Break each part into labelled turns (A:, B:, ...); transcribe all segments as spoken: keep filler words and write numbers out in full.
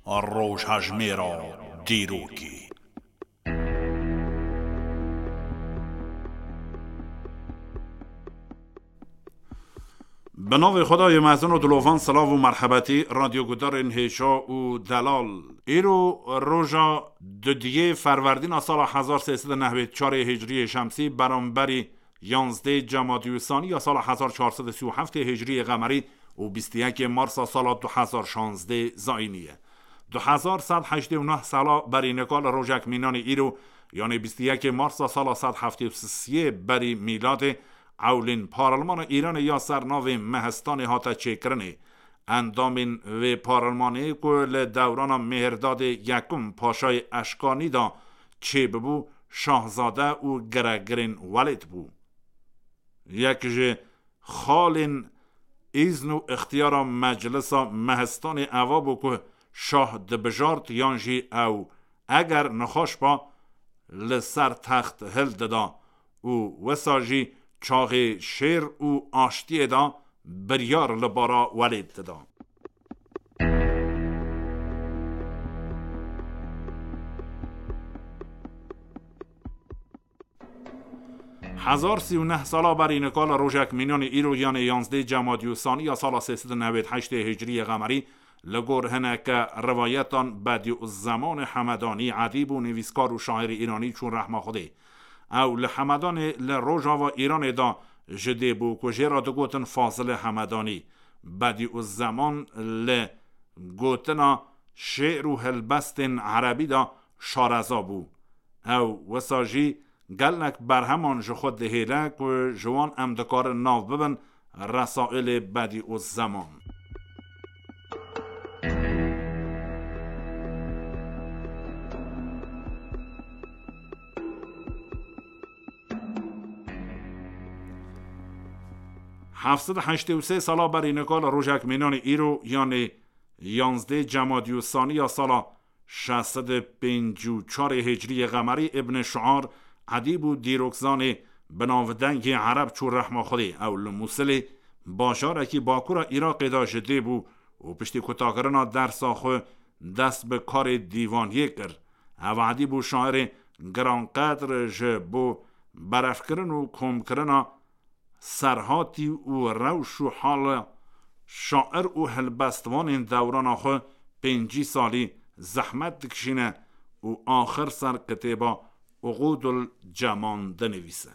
A: روژهجمه را دیروگی. به نام خدای مهزن و دلوفان سلام و مرحبتی رادیو گودار انهیشا و دلال. ایرو روژا دودیه فروردین سال هزار و سیصد و نود و چهار هجری شمسی برانبری یازده جمادی الثانی یا سال هزار و چهارصد و سی و هفت هجری قمری و بیست و یک مارس سال دو هزار و شانزده زاینیه. دو هزار و صد و هشتاد و نه سالا بری نکال روژک مینان ایرو یعنی بیست و یک مارس سال صد و هفتاد و سه بری میلاد اولین پارلمان ایران یا سرناو مهستان هاتا چکرنه اندامین و پارلمانی که دوران مهرداد یکم پاشای اشکانی دا چه ببو شاهزاده و گرگرین ولید بو. یک جه خالین ایزن و اختیار مجلس مهستان اوابو که شاه دبجارت یانجی او اگر نخوش با لسر تخت هل ددا و وساجی چاق شیر و آشتی دا بریار لبارا ولید دا. هزار سی و نه سالا بر اینکال روژک مینان ایرو یعنی یازده جمادی الثانی یا سال سیصد و نود و هشت هجری قمری لگور هنک روایتان بدیع الزمان حمدانی ادیب و نویسکار و شاعر ایرانی چون رحمه خوده او لحمدان لروژا و ایران دا جده بو کجه را دو گوتن فاصل حمدانی بدیع الزمان لگوتنا شعر و هلبست عربی دا شارزا بو او وساجی گلنک بر همان جو خود دهیله که جوان امدکار ناو ببن رسائل بدیع الزمان. هفتصد و هشتاد و سه سالا بر اینکال روژک مینان ایرو یعنی یازده جمادی الثانی یا سال ششصد و پنجاه و چهار هجری قمری ابن شعار ادیب و دیروکزان بناودنگ عرب چون رحمه خوده او لموسل باشار اکی باکورا عراق دا جده بو و پشتی کتاکرنا در ساخو دست به کار دیوانیه کر او ادیب و شاعر گرانقدر جبو برفکرن و کمکرنا سرهاتی و روش و حال شاعر و هلبستوان این دوران آخه پنجی سالی زحمت دکشینه و آخر سر کتابا عقود الجمان دنویسه.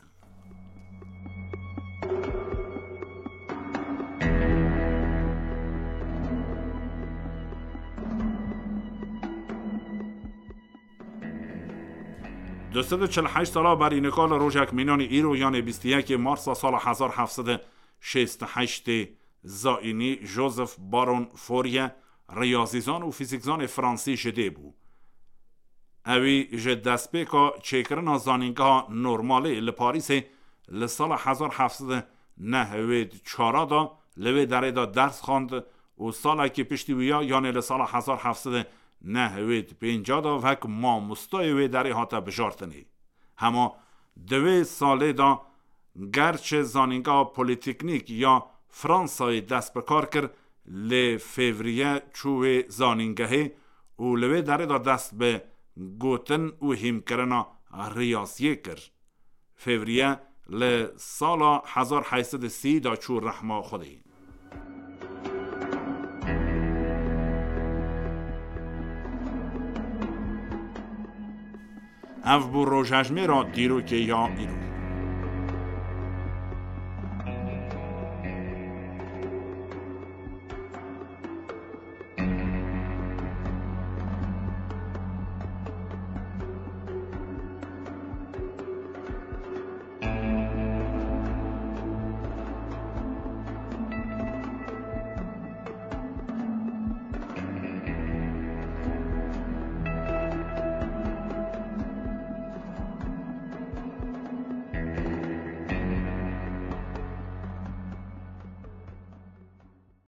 A: دویست و چهل و هشت سالا بر اینکال روژک مینان ایرو یعنی بیست و یک مارس سال هزار و هفتصد و شصت و هشت زاینی جوزف بارون فوریه ریاضیزان و فیزیکزان فرانسی جده بو. اوی جه دست بیکا چکرنا زانینگاه نورماله لپاریس لسال هزار و هفتصد و نود و چهار دا لوی داره دا درس خواند و سال که پشتی ویا یعنی لسال هزار و هفتصد و نود و پنجاه دا وک ما مستای وی داره هاتا بجارتنی. هما دوی ساله دا گرچه زانینگاه پولیتکنیک یا فرانسای دست بکار کر لی فیوریه چوه زانینگاهی و لوی داره دا دست به گوتن و هم کرنا ریاضیه کر. فیوریه لی سالا هزار و هشتصد و سی دا چو رحمه خوده. او بو روژهجمه را دیرو که یا ایرو.